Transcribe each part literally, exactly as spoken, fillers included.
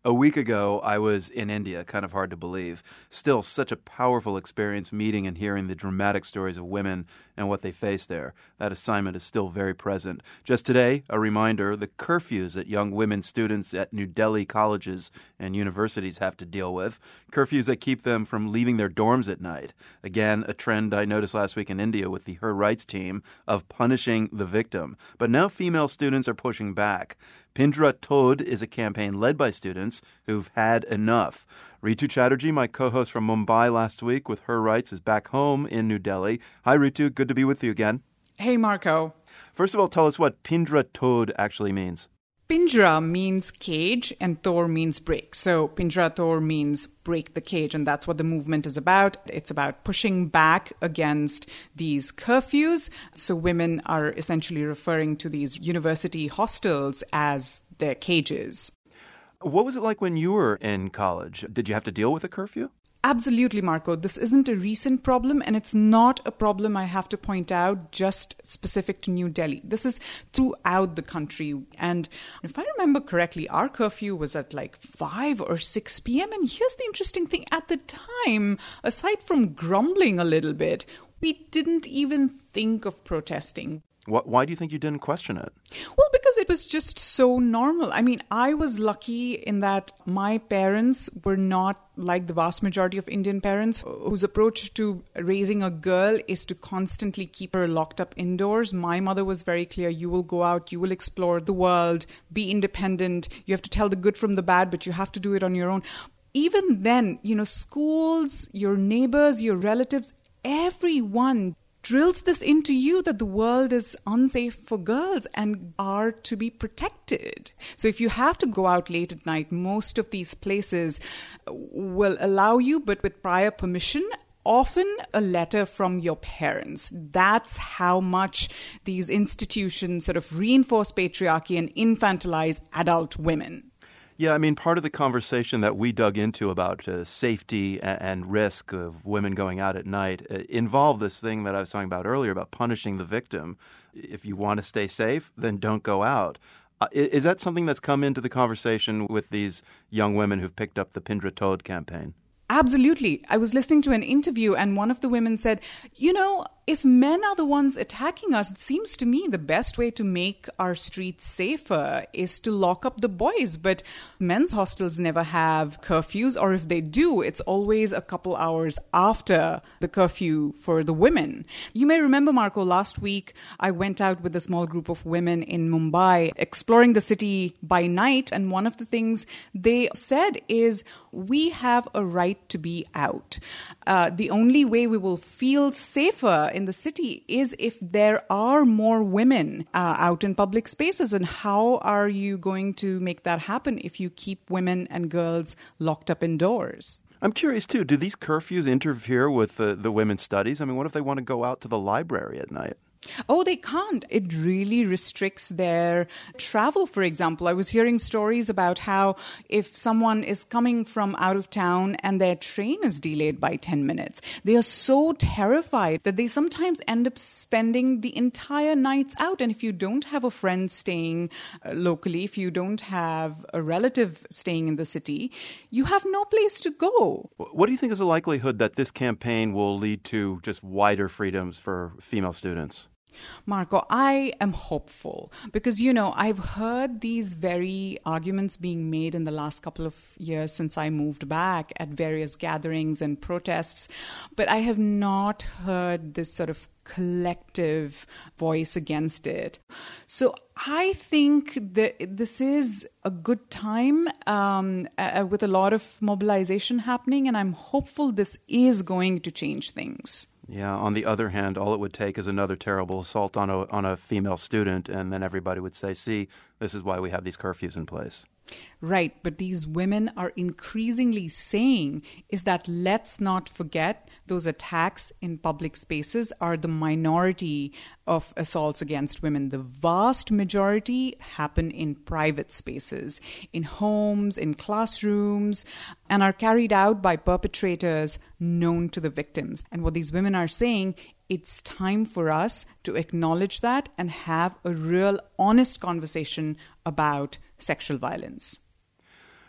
A week ago, I was in India, kind of hard to believe. Still, such a powerful experience meeting and hearing the dramatic stories of women and what they face there. That assignment is still very present. Just today, a reminder, the curfews that young women students at New Delhi colleges and universities have to deal with. Curfews that keep them from leaving their dorms at night. Again, a trend I noticed last week in India with the Her Rights team of punishing the victim. But now female students are pushing back. Pindra Tod is a campaign led by students who've had enough. Ritu Chatterjee, my co-host from Mumbai last week with Her Rights, is back home in New Delhi. Hi, Ritu. Good to be with you again. Hey, Marco. First of all, tell us what Pindra Tod actually means. Pindra means cage and Tor means break. So Pindra Tor means break the cage, and that's what the movement is about. It's about pushing back against these curfews. So women are essentially referring to these university hostels as their cages. What was it like when you were in college? Did you have to deal with a curfew? Absolutely, Marco. This isn't a recent problem, and it's not a problem, I have to point out, just specific to New Delhi. This is throughout the country. And if I remember correctly, our curfew was at like five or six p.m. And here's the interesting thing. At the time, aside from grumbling a little bit, we didn't even think of protesting. Why do you think you didn't question it? Well, because it was just so normal. I mean, I was lucky in that my parents were not like the vast majority of Indian parents whose approach to raising a girl is to constantly keep her locked up indoors. My mother was very clear. You will go out, you will explore the world, be independent. You have to tell the good from the bad, but you have to do it on your own. Even then, you know, schools, your neighbors, your relatives, everyone drills this into you that the world is unsafe for girls and are to be protected. So if you have to go out late at night, most of these places will allow you, but with prior permission, often a letter from your parents. That's how much these institutions sort of reinforce patriarchy and infantilize adult women. Yeah, I mean, part of the conversation that we dug into about uh, safety and, and risk of women going out at night uh, involved this thing that I was talking about earlier about punishing the victim. If you want to stay safe, then don't go out. Uh, is that something that's come into the conversation with these young women who've picked up the Pindra Tod campaign? Absolutely. I was listening to an interview and one of the women said, you know, if men are the ones attacking us, it seems to me the best way to make our streets safer is to lock up the boys. But men's hostels never have curfews, or if they do, it's always a couple hours after the curfew for the women. You may remember, Marco, last week I went out with a small group of women in Mumbai exploring the city by night. And one of the things they said is, we have a right to be out. Uh, the only way we will feel safer in the city is if there are more women uh, out in public spaces. And how are you going to make that happen if you keep women and girls locked up indoors? I'm curious, too, do these curfews interfere with the, the women's studies? I mean, what if they want to go out to the library at night? Oh, they can't. It really restricts their travel, for example. I was hearing stories about how if someone is coming from out of town and their train is delayed by ten minutes, they are so terrified that they sometimes end up spending the entire nights out. And if you don't have a friend staying uh, locally, if you don't have a relative staying in the city, you have no place to go. What do you think is the likelihood that this campaign will lead to just wider freedoms for female students? Marco, I am hopeful because, you know, I've heard these very arguments being made in the last couple of years since I moved back at various gatherings and protests, but I have not heard this sort of collective voice against it. So I think that this is a good time um, uh, with a lot of mobilization happening, and I'm hopeful this is going to change things. Yeah, on the other hand, all it would take is another terrible assault on a on a female student, and then everybody would say, see, this is why we have these curfews in place. Right, but these women are increasingly saying is that let's not forget those attacks in public spaces are the minority of assaults against women. The vast majority happen in private spaces, in homes, in classrooms, and are carried out by perpetrators known to the victims. And what these women are saying, it's time for us to acknowledge that and have a real honest conversation about sexual violence.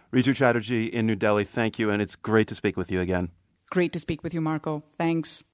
Ritu Chatterjee in New Delhi, thank you, and it's great to speak with you again. Great to speak with you, Marco. Thanks.